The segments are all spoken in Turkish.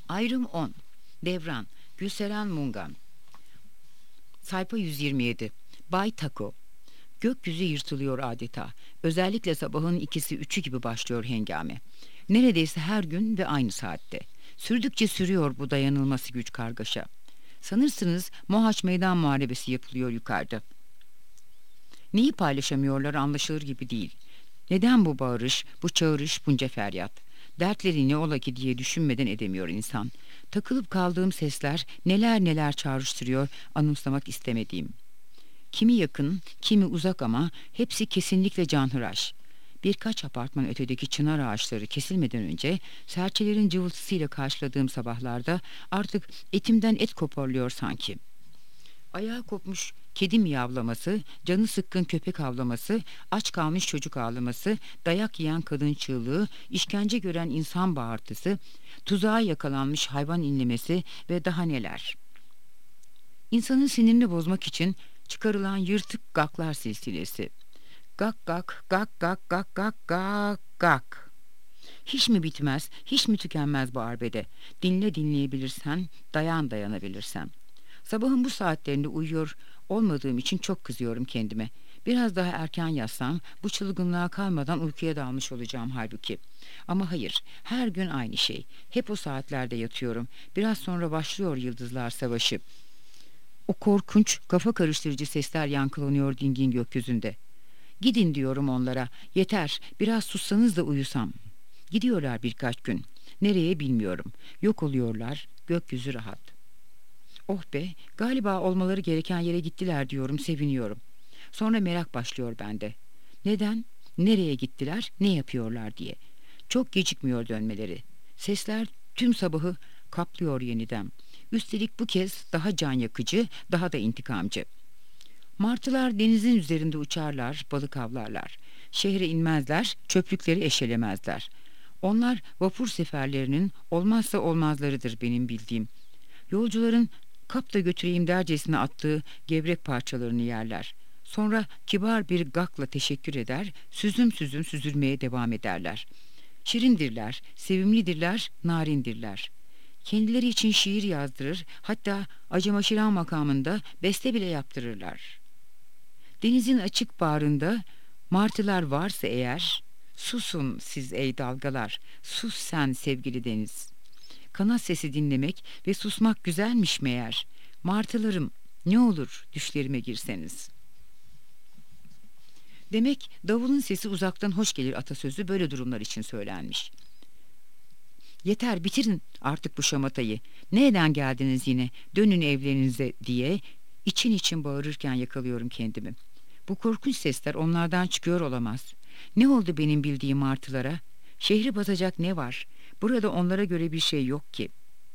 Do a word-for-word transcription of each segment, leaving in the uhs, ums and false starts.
Ayrım on. Devran. Gülseren Mungan. Sayfa yüz yirmi yedi. Bay Tako. Gökyüzü yırtılıyor adeta. Özellikle sabahın ikisi üçü gibi başlıyor hengame. Neredeyse her gün ve aynı saatte. Sürdükçe sürüyor bu dayanılması güç kargaşa. Sanırsınız Mohaç Meydan Muharebesi yapılıyor yukarıda. Neyi paylaşamıyorlar anlaşılır gibi değil. Neden bu bağırış, bu çağırış, bunca feryat? Dertleri ne ola ki diye düşünmeden edemiyor insan. Takılıp kaldığım sesler neler neler çağrıştırıyor anımsamak istemediğim. Kimi yakın, kimi uzak ama hepsi kesinlikle canhıraş. Birkaç apartman ötedeki çınar ağaçları kesilmeden önce serçelerin cıvıltısıyla karşıladığım sabahlarda artık etimden et koparılıyor sanki. Ayağı kopmuş kedi miyavlaması, canı sıkkın köpek havlaması, aç kalmış çocuk ağlaması, dayak yiyen kadın çığlığı, işkence gören insan bağırtısı, tuzağa yakalanmış hayvan inlemesi ve daha neler. İnsanın sinirini bozmak için çıkarılan yırtık gaklar silsilesi. Gak gak, gak gak gak gak gak gak. Hiç mi bitmez, hiç mi tükenmez bu arbede? Dinle dinleyebilirsen, dayan dayanabilirsen. Sabahın bu saatlerinde uyuyor olmadığım için çok kızıyorum kendime. Biraz daha erken yatsam bu çılgınlığa kalmadan uykuya dalmış olacağım halbuki. Ama hayır, her gün aynı şey. Hep o saatlerde yatıyorum. Biraz sonra başlıyor Yıldızlar Savaşı. O korkunç, kafa karıştırıcı sesler yankılanıyor dingin gökyüzünde. Gidin diyorum onlara. Yeter, biraz sussanız da uyusam. Gidiyorlar birkaç gün. Nereye bilmiyorum. Yok oluyorlar, gökyüzü rahat. Oh be, galiba olmaları gereken yere gittiler diyorum, seviniyorum. Sonra merak başlıyor bende. Neden, nereye gittiler, ne yapıyorlar diye. Çok gecikmiyor dönmeleri. Sesler tüm sabahı kaplıyor yeniden. Üstelik bu kez daha can yakıcı, daha da intikamcı. Martılar denizin üzerinde uçarlar, balık avlarlar. Şehre inmezler, çöplükleri eşelemezler. Onlar vapur seferlerinin olmazsa olmazlarıdır benim bildiğim. Yolcuların kap da götüreyim dercesine attığı gevrek parçalarını yerler. Sonra kibar bir gakla teşekkür eder, süzüm süzüm süzülmeye devam ederler. Şirindirler, sevimlidirler, narindirler. Kendileri için şiir yazdırır, hatta acımaşiran makamında beste bile yaptırırlar. Denizin açık bağrında martılar varsa eğer, susun siz ey dalgalar, sus sen sevgili deniz. Kanat sesi dinlemek ve susmak güzelmiş meğer. Martılarım, ne olur düşlerime girseniz. Demek davulun sesi uzaktan hoş gelir atasözü böyle durumlar için söylenmiş. Yeter, bitirin artık bu şamatayı. Nereden geldiniz yine? Dönün evlerinize diye için için bağırırken yakalıyorum kendimi. Bu korkunç sesler onlardan çıkıyor olamaz. Ne oldu benim bildiğim martılara? Şehri batacak ne var? Burada onlara göre bir şey yok ki.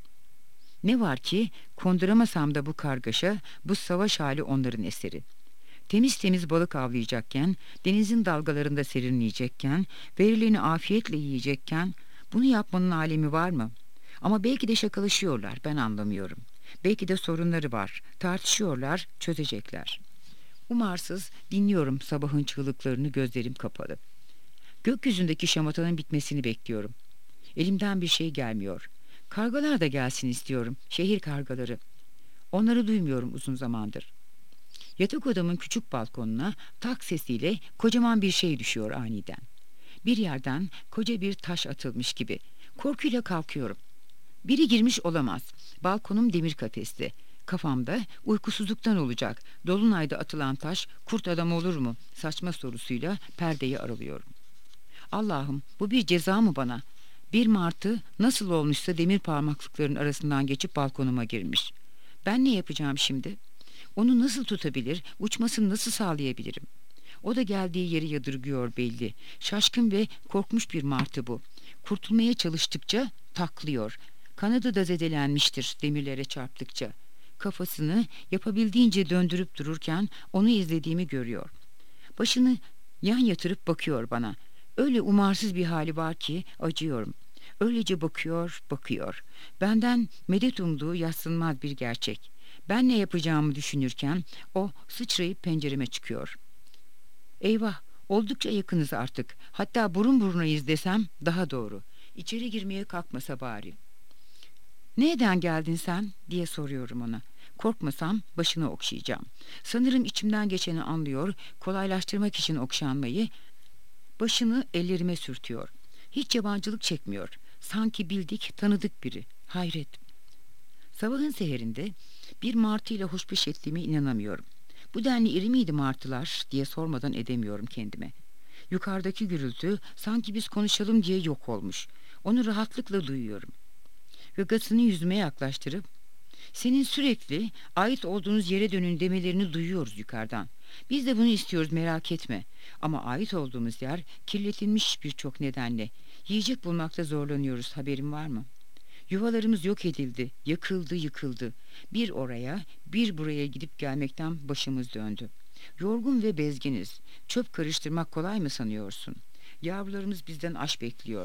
Ne var ki konduramasam da bu kargaşa, bu savaş hali onların eseri. Temiz temiz balık avlayacakken, denizin dalgalarında serinleyecekken, verileni afiyetle yiyecekken, bunu yapmanın alemi var mı? Ama belki de şakalaşıyorlar, ben anlamıyorum. Belki de sorunları var, tartışıyorlar, çözecekler. Umarsız dinliyorum sabahın çığlıklarını, gözlerim kapalı. Gökyüzündeki şamatanın bitmesini bekliyorum. Elimden bir şey gelmiyor. Kargalar da gelsin istiyorum, şehir kargaları. Onları duymuyorum uzun zamandır. Yatak odamın küçük balkonuna tak sesiyle kocaman bir şey düşüyor aniden. Bir yerden koca bir taş atılmış gibi. Korkuyla kalkıyorum. Biri girmiş olamaz. Balkonum demir kafesli. Kafamda uykusuzluktan olacak. Dolunayda atılan taş kurt adam olur mu? Saçma sorusuyla perdeyi aralıyorum. Allah'ım, bu bir ceza mı bana? Bir martı nasıl olmuşsa demir parmaklıkların arasından geçip balkonuma girmiş. Ben ne yapacağım şimdi? Onu nasıl tutabilir, uçmasını nasıl sağlayabilirim? O da geldiği yeri yadırgıyor belli. Şaşkın ve korkmuş bir martı bu. Kurtulmaya çalıştıkça taklıyor. Kanadı da zedelenmiştir demirlere çarptıkça. Kafasını yapabildiğince döndürüp dururken onu izlediğimi görüyor. Başını yan yatırıp bakıyor bana. Öyle umarsız bir hali var ki acıyorum. Öylece bakıyor, bakıyor. Benden medet umduğu yadsınmaz bir gerçek. Ben ne yapacağımı düşünürken o sıçrayıp pencereme çıkıyor. Eyvah, oldukça yakınız artık. Hatta burun burunayız desem daha doğru. İçeri girmeye kalkmasa bari. "Nereden geldin sen?" diye soruyorum ona. Korkmasam başını okşayacağım. Sanırım içimden geçeni anlıyor, kolaylaştırmak için okşanmayı, başını ellerime sürtüyor. Hiç yabancılık çekmiyor. Sanki bildik, tanıdık biri. Hayret. Sabahın seherinde bir martıyla hoşbeş ettiğime inanamıyorum. Bu denli iri miydi martılar diye sormadan edemiyorum kendime. Yukarıdaki gürültü sanki biz konuşalım diye yok olmuş. Onu rahatlıkla duyuyorum. Gagasını yüzüme yaklaştırıp "Senin sürekli ait olduğunuz yere dönün" demelerini duyuyoruz yukarıdan. Biz de bunu istiyoruz, merak etme. Ama ait olduğumuz yer kirletilmiş birçok nedenle. Yiyecek bulmakta zorlanıyoruz, haberin var mı? Yuvalarımız yok edildi, yakıldı, yıkıldı. Bir oraya, bir buraya gidip gelmekten başımız döndü. Yorgun ve bezginiz. Çöp karıştırmak kolay mı sanıyorsun? Yavrularımız bizden aş bekliyor.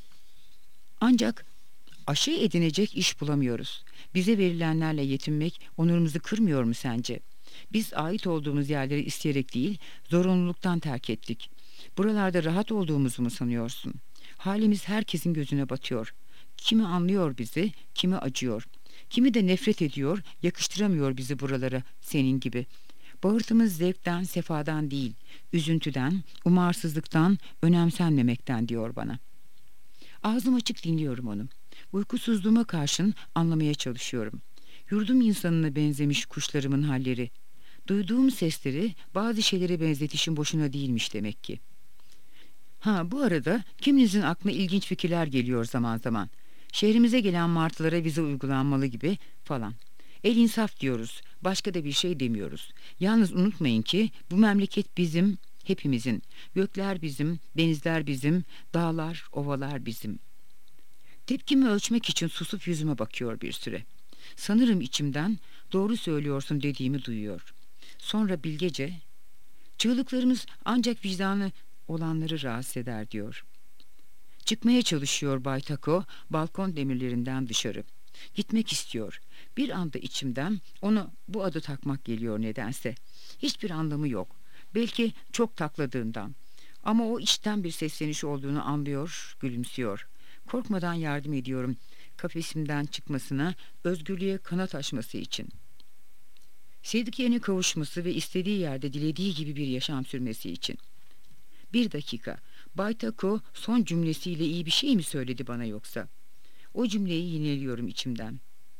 Ancak aşı edinecek iş bulamıyoruz. Bize verilenlerle yetinmek onurumuzu kırmıyor mu sence? Biz ait olduğumuz yerleri isteyerek değil, zorunluluktan terk ettik. Buralarda rahat olduğumuzu mu sanıyorsun? Halimiz herkesin gözüne batıyor. Kimi anlıyor bizi, kimi acıyor. Kimi de nefret ediyor, yakıştıramıyor bizi buralara, senin gibi. Bağırtımız zevkten, sefadan değil, üzüntüden, umarsızlıktan, önemsenmemekten diyor bana. Ağzım açık dinliyorum onu. Uykusuzluğuma karşın anlamaya çalışıyorum. Yurdum insanına benzemiş kuşlarımın halleri. Duyduğum sesleri bazı şeylere benzetişim boşuna değilmiş demek ki. Ha, bu arada kiminizin aklına ilginç fikirler geliyor zaman zaman. Şehrimize gelen martılara vize uygulanmalı gibi falan. El insaf diyoruz, başka da bir şey demiyoruz. Yalnız unutmayın ki bu memleket bizim, hepimizin. Gökler bizim, denizler bizim, dağlar, ovalar bizim. Tepkimi ölçmek için susup yüzüme bakıyor bir süre. Sanırım içimden doğru söylüyorsun dediğimi duyuyor. Sonra bilgece, çığlıklarımız ancak vicdanı olanları rahatsız eder diyor. Çıkmaya çalışıyor Bay Tako, balkon demirlerinden dışarı. Gitmek istiyor. Bir anda içimden ona bu adı takmak geliyor nedense. Hiçbir anlamı yok. Belki çok takladığından. Ama o içten bir sesleniş olduğunu anlıyor, gülümsüyor. Korkmadan yardım ediyorum kafesimden çıkmasına, özgürlüğe kanat açması için. Sevdiklerine kavuşması ve istediği yerde dilediği gibi bir yaşam sürmesi için. Bir dakika, Bay Tako son cümlesiyle iyi bir şey mi söyledi bana yoksa? O cümleyi yineliyorum içimden.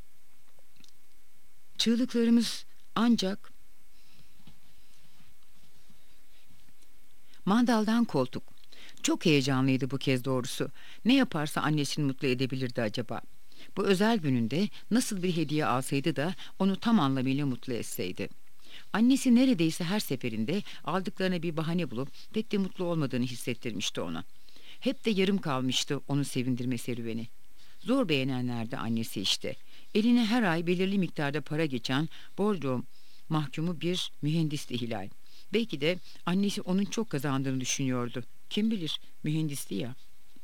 Çığlıklarımız ancak... Mandaldan koltuk. Çok heyecanlıydı bu kez doğrusu. Ne yaparsa annesini mutlu edebilirdi acaba? Bu özel gününde nasıl bir hediye alsaydı da onu tam anlamıyla mutlu etseydi? Annesi neredeyse her seferinde aldıklarına bir bahane bulup pek de mutlu olmadığını hissettirmişti ona. Hep de yarım kalmıştı onu sevindirme serüveni. Zor beğenenlerdi annesi işte. Eline her ay belirli miktarda para geçen bordo mahkumu bir mühendisti Hilal. Belki de annesi onun çok kazandığını düşünüyordu. Kim bilir, mühendisti ya.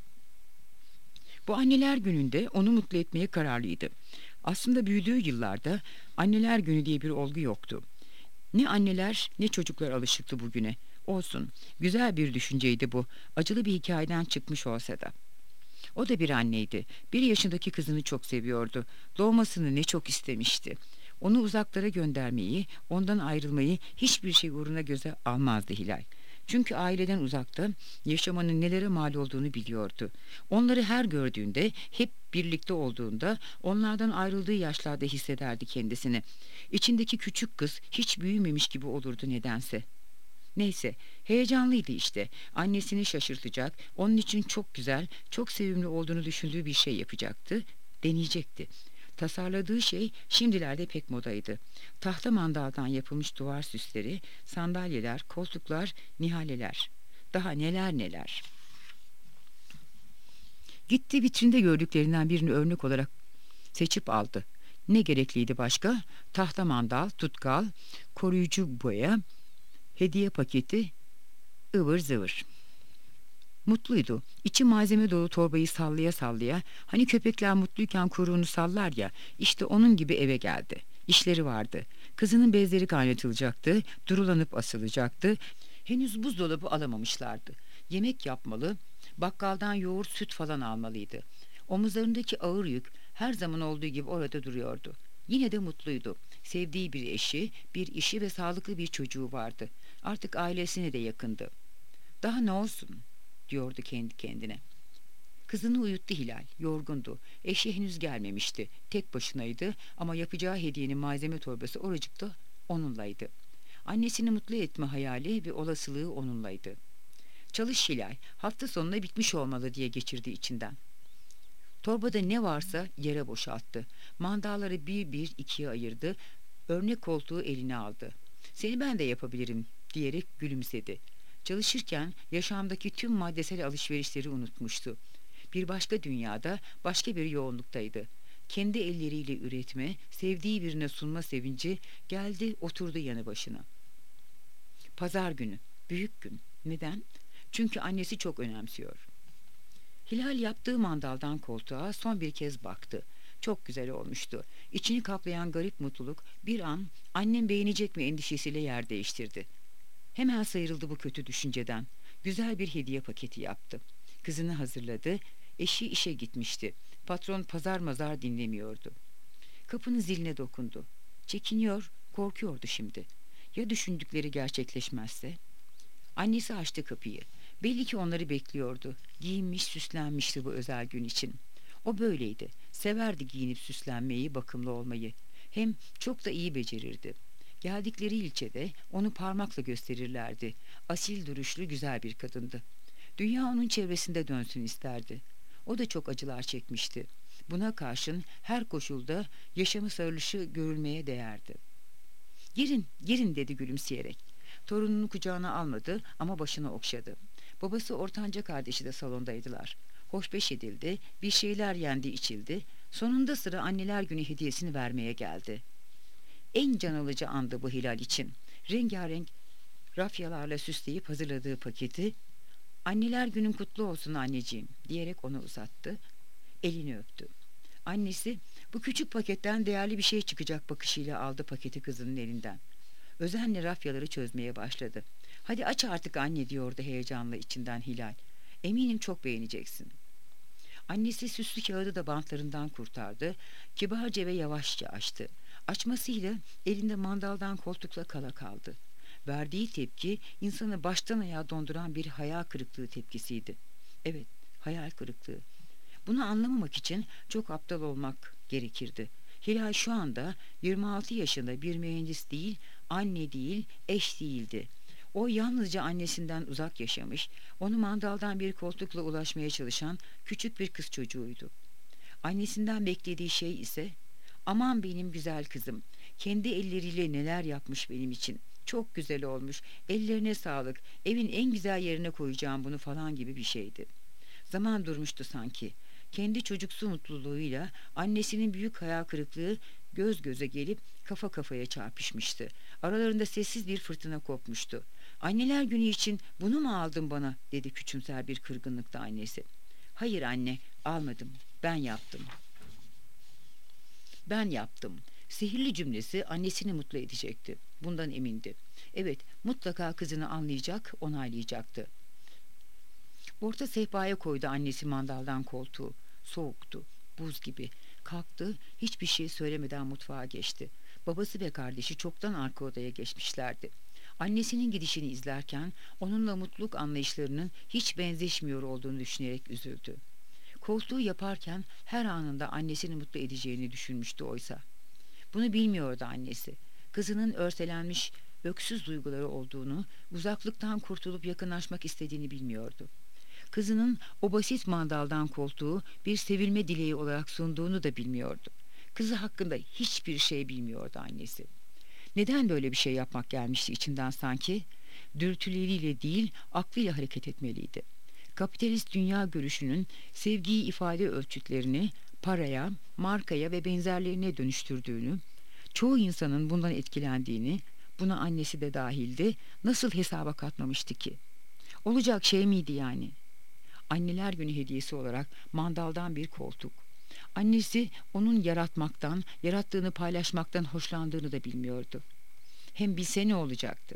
Bu anneler gününde onu mutlu etmeye kararlıydı. Aslında büyüdüğü yıllarda anneler günü diye bir olgu yoktu. Ne anneler ne çocuklar alışıktı bugüne. Olsun, güzel bir düşünceydi bu. Acılı bir hikayeden çıkmış olsa da. O da bir anneydi. Bir yaşındaki kızını çok seviyordu. Doğmasını ne çok istemişti. Onu uzaklara göndermeyi, ondan ayrılmayı hiçbir şey uğruna göze almazdı Hilal. Çünkü aileden uzakta yaşamanın nelere mal olduğunu biliyordu. Onları her gördüğünde, hep birlikte olduğunda, onlardan ayrıldığı yaşlarda hissederdi kendisini. İçindeki küçük kız hiç büyümemiş gibi olurdu nedense. Neyse, heyecanlıydı işte. Annesini şaşırtacak, onun için çok güzel, çok sevimli olduğunu düşündüğü bir şey yapacaktı, deneyecekti. Tasarladığı şey şimdilerde pek modaydı. Tahta mandaldan yapılmış duvar süsleri, sandalyeler, koltuklar, nihaleler. Daha neler neler. Gitti, vitrinde gördüklerinden birini örnek olarak seçip aldı. Ne gerekliydi başka? Tahta mandal, tutkal, koruyucu boya, hediye paketi, ıvır zıvır. Mutluydu. İçi malzeme dolu torbayı sallaya sallaya, hani köpekler mutluyken kuyruğunu sallar ya, işte onun gibi eve geldi. İşleri vardı. Kızının bezleri kaynatılacaktı, durulanıp asılacaktı. Henüz buzdolabı alamamışlardı. Yemek yapmalı, bakkaldan yoğurt, süt falan almalıydı. Omuzlarındaki ağır yük Her zaman olduğu gibi orada duruyordu. Yine de mutluydu. Sevdiği bir eşi, bir işi ve sağlıklı bir çocuğu vardı. Artık ailesine de yakındı. Daha ne olsun, diyordu kendi kendine. Kızını uyuttu Hilal. Yorgundu. Eşi henüz gelmemişti. Tek başınaydı ama yapacağı hediyenin malzeme torbası oracıkta onunlaydı. Annesini mutlu etme hayali ve olasılığı onunlaydı. Çalış Hilal, hafta sonuna bitmiş olmalı diye geçirdi içinden. Torbada ne varsa yere boşalttı. Mandalları bir bir ikiye ayırdı. Örnek koltuğu eline aldı. Seni ben de yapabilirim diyerek gülümsedi. Çalışırken yaşamdaki tüm maddesel alışverişleri unutmuştu. Bir başka dünyada, başka bir yoğunluktaydı. Kendi elleriyle üretme, sevdiği birine sunma sevinci geldi, oturdu yanı başına. Pazar günü, büyük gün. Neden? Çünkü annesi çok önemsiyor. Hilal yaptığı mandaldan koltuğa son bir kez baktı. Çok güzel olmuştu. İçini kaplayan garip mutluluk bir an annem beğenecek mi endişesiyle yer değiştirdi. Hemen sıyrıldı bu kötü düşünceden. Güzel bir hediye paketi yaptı. Kızını hazırladı. Eşi işe gitmişti. Patron pazar mazar dinlemiyordu. Kapının ziline dokundu. Çekiniyor, korkuyordu şimdi. Ya düşündükleri gerçekleşmezse? Annesi açtı kapıyı. Belli ki onları bekliyordu. Giyinmiş, süslenmişti bu özel gün için. O böyleydi. Severdi giyinip süslenmeyi, bakımlı olmayı. Hem çok da iyi becerirdi. Geldikleri ilçede onu parmakla gösterirlerdi. Asil duruşlu güzel bir kadındı. Dünya onun çevresinde dönsün isterdi. O da çok acılar çekmişti. Buna karşın her koşulda yaşamı sarılışı görülmeye değerdi. "Girin, girin," dedi gülümseyerek. Torununu kucağına almadı ama başını okşadı. Babası ortanca kardeşi de salondaydılar. Hoşbeş edildi, bir şeyler yendi içildi. Sonunda sıra anneler günü hediyesini vermeye geldi. En can alıcı andı bu Hilal için. Rengarenk rafyalarla süsleyip hazırladığı paketi "Anneler günün kutlu olsun anneciğim," diyerek ona uzattı. Elini öptü. Annesi bu küçük paketten değerli bir şey çıkacak bakışıyla aldı paketi kızının elinden. Özenle rafyaları çözmeye başladı. "Hadi aç artık anne," diyordu heyecanla içinden Hilal. "Eminim çok beğeneceksin." Annesi süslü kağıdı da bantlarından kurtardı. Kibarca ve yavaşça açtı. Açmasıyla elinde mandaldan koltukla kala kaldı. Verdiği tepki insanı baştan ayağa donduran bir hayal kırıklığı tepkisiydi. Evet, hayal kırıklığı. Bunu anlamamak için çok aptal olmak gerekirdi. Hilal şu anda yirmi altı yaşında bir mühendis değil, anne değil, eş değildi. O yalnızca annesinden uzak yaşamış, onu mandaldan bir koltukla ulaşmaya çalışan küçük bir kız çocuğuydu. Annesinden beklediği şey ise, "Aman benim güzel kızım, kendi elleriyle neler yapmış benim için. Çok güzel olmuş, ellerine sağlık, evin en güzel yerine koyacağım bunu," falan gibi bir şeydi. Zaman durmuştu sanki. Kendi çocuksu mutluluğuyla annesinin büyük hayal kırıklığı göz göze gelip kafa kafaya çarpışmıştı. Aralarında sessiz bir fırtına kopmuştu. "Anneler günü için bunu mu aldın bana?" dedi küçümser bir kırgınlıkta annesi. "Hayır anne, almadım. Ben yaptım." "Ben yaptım." Sihirli cümlesi annesini mutlu edecekti. Bundan emindi. Evet, mutlaka kızını anlayacak, onaylayacaktı. Orta sehpaya koydu annesi mandaldan koltuğu. Soğuktu, buz gibi. Kalktı, hiçbir şey söylemeden mutfağa geçti. Babası ve kardeşi çoktan arka odaya geçmişlerdi. Annesinin gidişini izlerken onunla mutluluk anlayışlarının hiç benzeşmiyor olduğunu düşünerek üzüldü. Koltuğu yaparken her anında annesini mutlu edeceğini düşünmüştü oysa. Bunu bilmiyordu annesi. Kızının örselenmiş, öksüz duyguları olduğunu, uzaklıktan kurtulup yakınlaşmak istediğini bilmiyordu. Kızının o basit mandaldan koltuğu bir sevilme dileği olarak sunduğunu da bilmiyordu. Kızı hakkında hiçbir şey bilmiyordu annesi. Neden böyle bir şey yapmak gelmişti içinden sanki? Dürtüleriyle değil, aklıyla hareket etmeliydi. Kapitalist dünya görüşünün sevgiyi ifade ölçütlerini paraya, markaya ve benzerlerine dönüştürdüğünü, çoğu insanın bundan etkilendiğini, buna annesi de dahildi, nasıl hesaba katmamıştı ki? Olacak şey miydi yani? Anneler günü hediyesi olarak mandaldan bir koltuk. Annesi onun yaratmaktan, yarattığını paylaşmaktan hoşlandığını da bilmiyordu. Hem bilse ne olacaktı?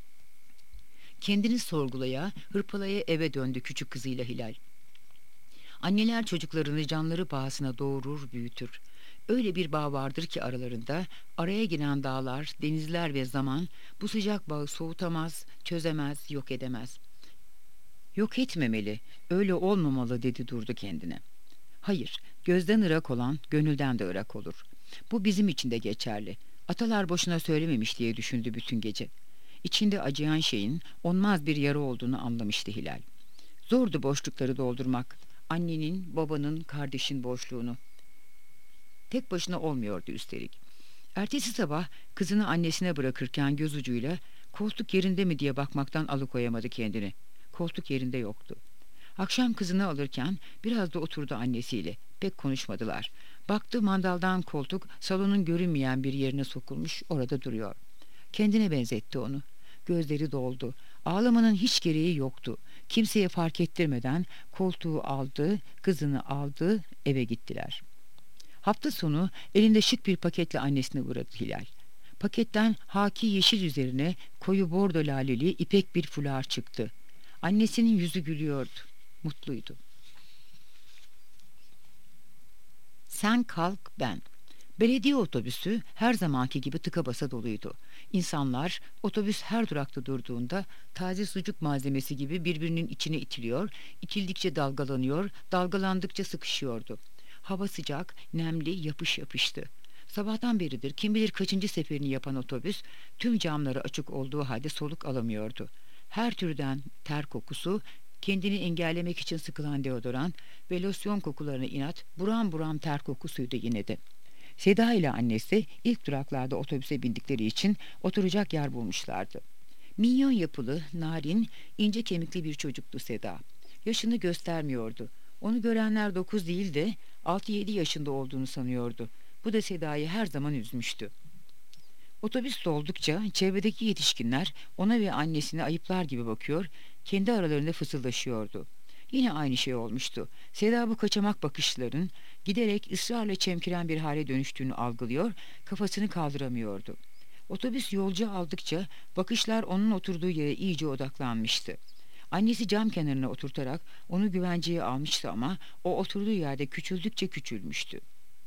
Kendini sorgulaya, hırpalaya eve döndü küçük kızıyla Hilal. Anneler çocuklarını canları pahasına doğurur, büyütür. Öyle bir bağ vardır ki aralarında, araya giren dağlar, denizler ve zaman bu sıcak bağı soğutamaz, çözemez, yok edemez. Yok etmemeli, öyle olmamalı dedi durdu kendine. Hayır, gözden ırak olan gönülden de ırak olur. Bu bizim için de geçerli. Atalar boşuna söylememiş diye düşündü bütün gece. İçinde acıyan şeyin onmaz bir yara olduğunu anlamıştı Hilal. Zordu boşlukları doldurmak. Annenin, babanın, kardeşin boşluğunu. Tek başına olmuyordu üstelik. Ertesi sabah kızını annesine bırakırken göz ucuyla koltuk yerinde mi diye bakmaktan alıkoyamadı kendini. Koltuk yerinde yoktu. Akşam kızını alırken biraz da oturdu annesiyle. Pek konuşmadılar. Baktı mandaldan koltuk salonun görünmeyen bir yerine sokulmuş, orada duruyor. Kendine benzetti onu. Gözleri doldu. Ağlamanın hiç gereği yoktu. Kimseye fark ettirmeden koltuğu aldı, kızını aldı, eve gittiler. Hafta sonu elinde şık bir paketle annesine uğradı Hilal. Paketten haki yeşil üzerine koyu bordo laleli ipek bir fular çıktı. Annesinin yüzü gülüyordu. Mutluydu. Sen kalk ben. Belediye otobüsü her zamanki gibi tıka basa doluydu. İnsanlar otobüs her durakta durduğunda taze sucuk malzemesi gibi birbirinin içine itiliyor, itildikçe dalgalanıyor, dalgalandıkça sıkışıyordu. Hava sıcak, nemli, yapış yapıştı. Sabahtan beridir kim bilir kaçıncı seferini yapan otobüs tüm camları açık olduğu halde soluk alamıyordu. Her türden ter kokusu, kendini engellemek için sıkılan deodorant ve losyon kokularına inat buram buram ter kokusuydu yine de. Seda ile annesi ilk duraklarda otobüse bindikleri için oturacak yer bulmuşlardı. Minyon yapılı, narin, ince kemikli bir çocuktu Seda. Yaşını göstermiyordu. Onu görenler dokuz değil de altı yedi yaşında olduğunu sanıyordu. Bu da Seda'yı her zaman üzmüştü. Otobüs doldukça çevredeki yetişkinler ona ve annesine ayıplar gibi bakıyor, kendi aralarında fısıldaşıyordu. Yine aynı şey olmuştu. Seda bu kaçamak bakışların giderek ısrarla çemkiren bir hale dönüştüğünü algılıyor, kafasını kaldıramıyordu. Otobüs yolcu aldıkça bakışlar onun oturduğu yere iyice odaklanmıştı. Annesi cam kenarına oturtarak onu güvenceye almıştı ama o oturduğu yerde küçüldükçe küçülmüştü.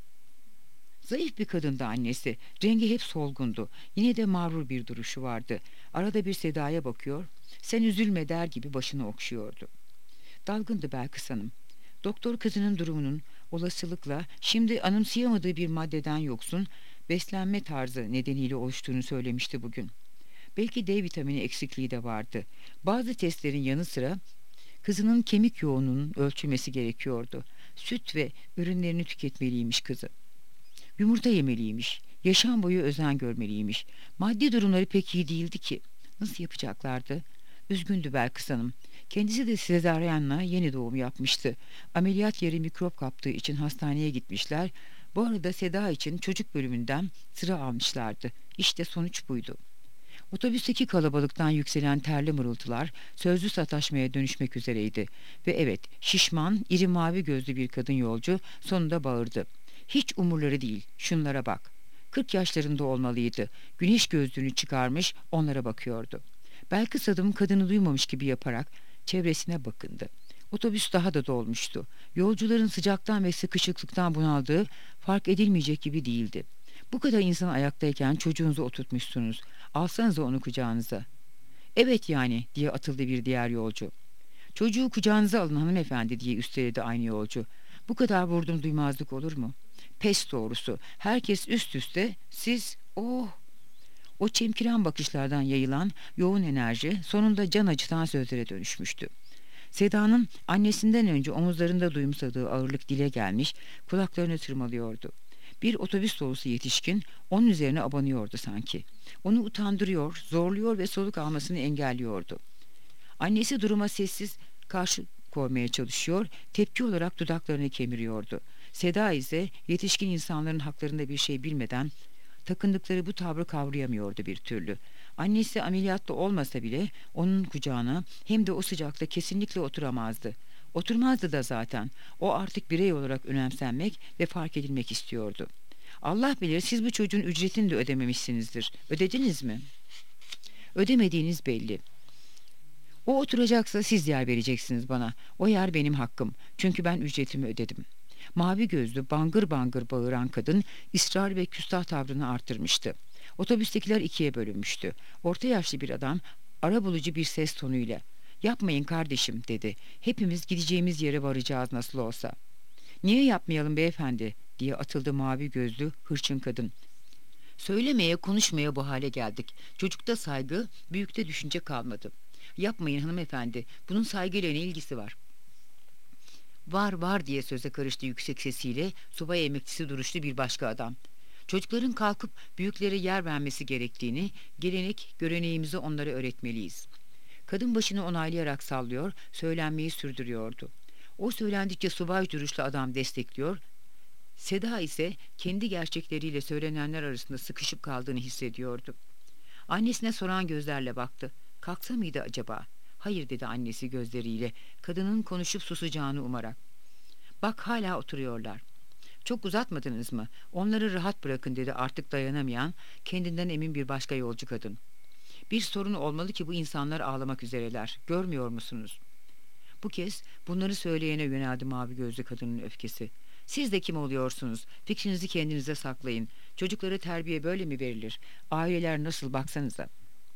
Zayıf bir kadındı annesi. Rengi hep solgundu. Yine de mağrur bir duruşu vardı. Arada bir Seda'ya bakıyor, sen üzülme der gibi başını okşuyordu. Dalgındı Belkıs Hanım. Doktor kızının durumunun olasılıkla şimdi anımsayamadığı bir maddeden yoksun beslenme tarzı nedeniyle oluştuğunu söylemişti bugün. Belki D vitamini eksikliği de vardı. Bazı testlerin yanı sıra kızının kemik yoğunluğunun ölçülmesi gerekiyordu. Süt ve ürünlerini tüketmeliymiş kızı. Yumurta yemeliymiş. Yaşam boyu özen görmeliymiş. Maddi durumları pek iyi değildi ki. Nasıl yapacaklardı? Üzgündü Belkıs Hanım. Kendisi de sezaryenle yeni doğum yapmıştı. Ameliyat yeri mikrop kaptığı için hastaneye gitmişler. Bu arada Seda için çocuk bölümünden sıra almışlardı. İşte sonuç buydu. Otobüsteki kalabalıktan yükselen terli mırıltılar sözlü sataşmaya dönüşmek üzereydi. Ve evet, şişman, iri mavi gözlü bir kadın yolcu sonunda bağırdı. Hiç umurları değil, şunlara bak. Kırk yaşlarında olmalıydı. Güneş gözlüğünü çıkarmış onlara bakıyordu. Belkıs Hanım kadını duymamış gibi yaparak çevresine bakındı. Otobüs daha da dolmuştu. Yolcuların sıcaktan ve sıkışıklıktan bunaldığı fark edilmeyecek gibi değildi. Bu kadar insan ayaktayken çocuğunuzu oturtmuşsunuz. Alsanıza onu kucağınıza. Evet yani diye atıldı bir diğer yolcu. Çocuğu kucağınıza alın hanımefendi diye üsteledi aynı yolcu. Bu kadar vurdum duymazlık olur mu? Pes doğrusu. Herkes üst üste, siz oh. O çemkiren bakışlardan yayılan yoğun enerji sonunda can acıtan sözlere dönüşmüştü. Seda'nın annesinden önce omuzlarında duyumsadığı ağırlık dile gelmiş, kulaklarını tırmalıyordu. Bir otobüs dolusu yetişkin onun üzerine abanıyordu sanki. Onu utandırıyor, zorluyor ve soluk almasını engelliyordu. Annesi duruma sessiz karşı koymaya çalışıyor, tepki olarak dudaklarını kemiriyordu. Seda ise yetişkin insanların haklarında bir şey bilmeden takındıkları bu tavrı kavrayamıyordu bir türlü. Annesi ameliyatta olmasa bile onun kucağına hem de o sıcakta kesinlikle oturamazdı. Oturmazdı da zaten. O artık birey olarak önemsenmek ve fark edilmek istiyordu. Allah bilir siz bu çocuğun ücretini de ödememişsinizdir. Ödediniz mi? Ödemediğiniz belli. O oturacaksa siz yer vereceksiniz bana. O yer benim hakkım. Çünkü ben ücretimi ödedim. Mavi gözlü bangır bangır bağıran kadın ısrar ve küstah tavrını artırmıştı. Otobüstekiler ikiye bölünmüştü. Orta yaşlı bir adam arabulucu bir ses tonuyla "Yapmayın kardeşim," dedi. "Hepimiz gideceğimiz yere varacağız nasıl olsa." "Niye yapmayalım beyefendi?" diye atıldı mavi gözlü hırçın kadın. "Söylemeye, konuşmaya bu hale geldik. Çocukta saygı, büyükte düşünce kalmadı." "Yapmayın hanımefendi. Bunun saygıyla ne ilgisi var?" "Var var," diye söze karıştı yüksek sesiyle subay emeklisi duruşlu bir başka adam. "Çocukların kalkıp büyüklere yer vermesi gerektiğini, gelenek göreneğimizi onlara öğretmeliyiz." Kadın başını onaylayarak sallıyor, söylenmeyi sürdürüyordu. O söylendikçe subay duruşlu adam destekliyor, Seda ise kendi gerçekleriyle söylenenler arasında sıkışıp kaldığını hissediyordu. Annesine soran gözlerle baktı. "Kalksa mıydı acaba?" "Hayır," dedi annesi gözleriyle, kadının konuşup susacağını umarak. "Bak hala oturuyorlar." "Çok uzatmadınız mı? Onları rahat bırakın," dedi artık dayanamayan, kendinden emin bir başka yolcu kadın. "Bir sorun olmalı ki bu insanlar ağlamak üzereler. Görmüyor musunuz?" Bu kez bunları söyleyene yöneldi mavi gözlü kadının öfkesi. "Siz de kim oluyorsunuz? Fikrinizi kendinize saklayın. Çocuklara terbiye böyle mi verilir? Aileler nasıl, baksanıza."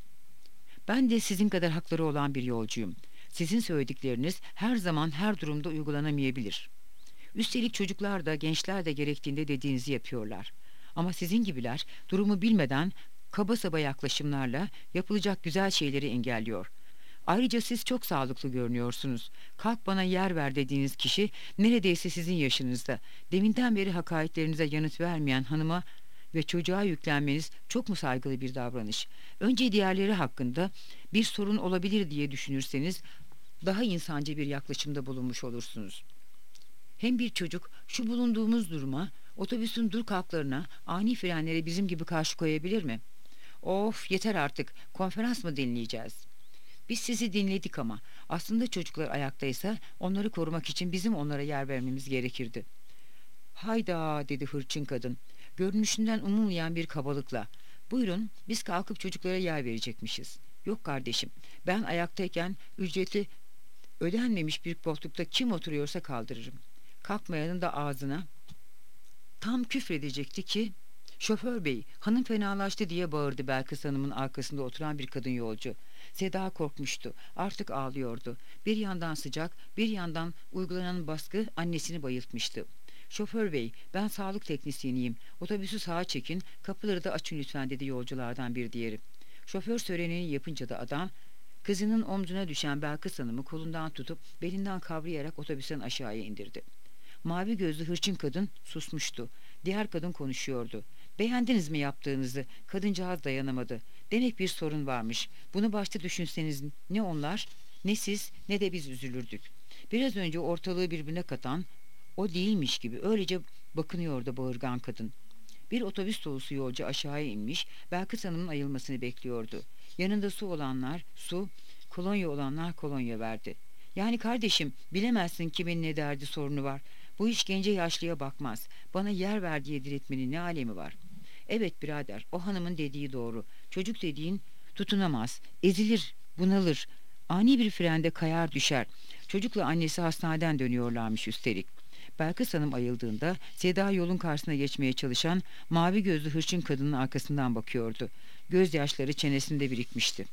"Ben de sizin kadar hakları olan bir yolcuyum. Sizin söyledikleriniz her zaman her durumda uygulanamayabilir. Üstelik çocuklar da gençler de gerektiğinde dediğinizi yapıyorlar. Ama sizin gibiler durumu bilmeden kaba saba yaklaşımlarla yapılacak güzel şeyleri engelliyor. Ayrıca siz çok sağlıklı görünüyorsunuz. Kalk bana yer ver dediğiniz kişi neredeyse sizin yaşınızda. Deminden beri hakaretlerinize yanıt vermeyen hanıma ve çocuğa yüklenmeniz çok mu saygılı bir davranış? Önce diğerleri hakkında bir sorun olabilir diye düşünürseniz daha insancı bir yaklaşımda bulunmuş olursunuz. Hem bir çocuk şu bulunduğumuz duruma, otobüsün dur kalklarına, ani frenlere bizim gibi karşı koyabilir mi? Of, yeter artık. Konferans mı dinleyeceğiz? Biz sizi dinledik ama aslında çocuklar ayaktaysa onları korumak için bizim onlara yer vermemiz gerekirdi." "Hayda," dedi hırçın kadın, görünüşünden umulmayan bir kabalıkla. "Buyurun, biz kalkıp çocuklara yer verecekmişiz. Yok kardeşim, ben ayaktayken ücreti ödenmemiş bir koltukta kim oturuyorsa kaldırırım. Kalkmayanın da ağzına..." Tam küfredecekti ki "Şoför bey, hanım fenalaştı," diye bağırdı Belkıs Hanım'ın arkasında oturan bir kadın yolcu. Seda korkmuştu, artık ağlıyordu. Bir yandan sıcak, bir yandan uygulanan baskı annesini bayıltmıştı. "Şoför bey, ben sağlık teknisyeniyim. Otobüsü sağa çekin, kapıları da açın lütfen," dedi yolculardan bir diğeri. Şoför söyleneni yapınca da adam kızının omzuna düşen Belkıs Hanım'ı kolundan tutup belinden kavrayarak otobüsten aşağıya indirdi. Mavi gözlü hırçın kadın susmuştu. Diğer kadın konuşuyordu. "Beğendiniz mi yaptığınızı?" Kadıncağız dayanamadı. "Demek bir sorun varmış. Bunu başta düşünseniz ne onlar, ne siz, ne de biz üzülürdük." Biraz önce ortalığı birbirine katan o değilmiş gibi öylece bakınıyordu bağırgan kadın. Bir otobüs dolusu yolcu aşağıya inmiş, Belkıs Hanım'ın ayılmasını bekliyordu. Yanında su olanlar su, kolonya olanlar kolonya verdi. "Yani kardeşim, bilemezsin kimin ne derdi sorunu var. Bu iş gence yaşlıya bakmaz. Bana yer ver diye diretmenin ne alemi var?" "Evet birader, o hanımın dediği doğru. Çocuk dediğin tutunamaz, ezilir, bunalır. Ani bir frende kayar düşer. Çocukla annesi hastaneden dönüyorlarmış üstelik." Belkıs Hanım ayıldığında Seda yolun karşısına geçmeye çalışan mavi gözlü hırçın kadının arkasından bakıyordu. Gözyaşları çenesinde birikmişti.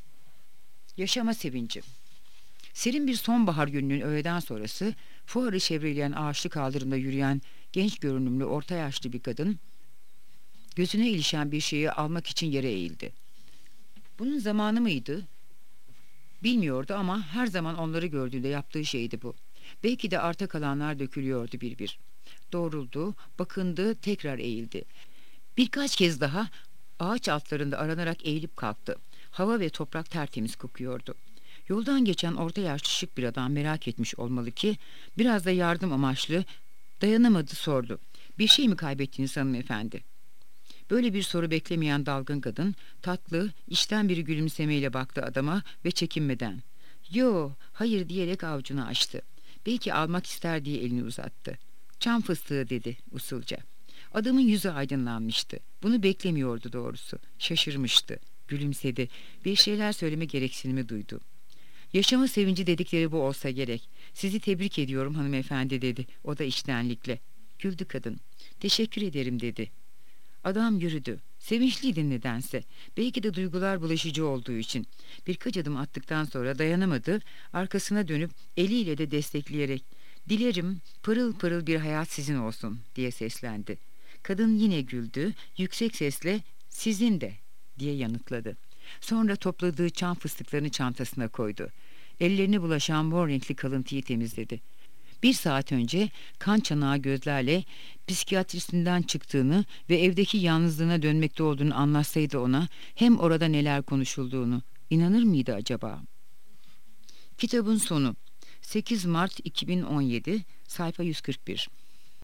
Yaşama sevinci. Serin bir sonbahar gününün öğleden sonrası fuarı çevreleyen ağaçlı kaldırımda yürüyen genç görünümlü orta yaşlı bir kadın gözüne ilişen bir şeyi almak için yere eğildi. Bunun zamanı mıydı? Bilmiyordu ama her zaman onları gördüğünde yaptığı şeydi bu. Belki de arta kalanlar dökülüyordu bir bir. Doğruldu, bakındı, tekrar eğildi. Birkaç kez daha ağaç altlarında aranarak eğilip kalktı. Hava ve toprak tertemiz kokuyordu. Yoldan geçen orta yaşlı şık bir adam merak etmiş olmalı ki biraz da yardım amaçlı dayanamadı, sordu. "Bir şey mi kaybettiniz hanımefendi?" Böyle bir soru beklemeyen dalgın kadın tatlı, içten bir gülümsemeyle baktı adama ve çekinmeden "Yo, hayır," diyerek avucunu açtı. Belki almak ister diye elini uzattı. "Çam fıstığı," dedi usulca. Adamın yüzü aydınlanmıştı. Bunu beklemiyordu doğrusu. Şaşırmıştı. Gülümsedi. Bir şeyler söyleme gereksinimi duydu. Yaşama sevinci dedikleri bu olsa gerek. Sizi tebrik ediyorum hanımefendi dedi. O da içtenlikle. Güldü kadın. Teşekkür ederim dedi. Adam yürüdü. Sevinçliydi nedense. Belki de duygular bulaşıcı olduğu için. Birkaç adım attıktan sonra dayanamadı. Arkasına dönüp eliyle de destekleyerek "Dilerim pırıl pırıl bir hayat sizin olsun" diye seslendi. Kadın yine güldü. Yüksek sesle "Sizin de" diye yanıtladı. Sonra topladığı çam fıstıklarını çantasına koydu. Ellerini bulaşan mor renkli kalıntıyı temizledi. Bir saat önce kan çanağı gözlerle psikiyatristinden çıktığını ve evdeki yalnızlığına dönmekte olduğunu anlatsaydı ona, hem orada neler konuşulduğunu inanır mıydı acaba? Kitabın sonu. sekiz Mart iki bin on yedi, sayfa yüz kırk bir.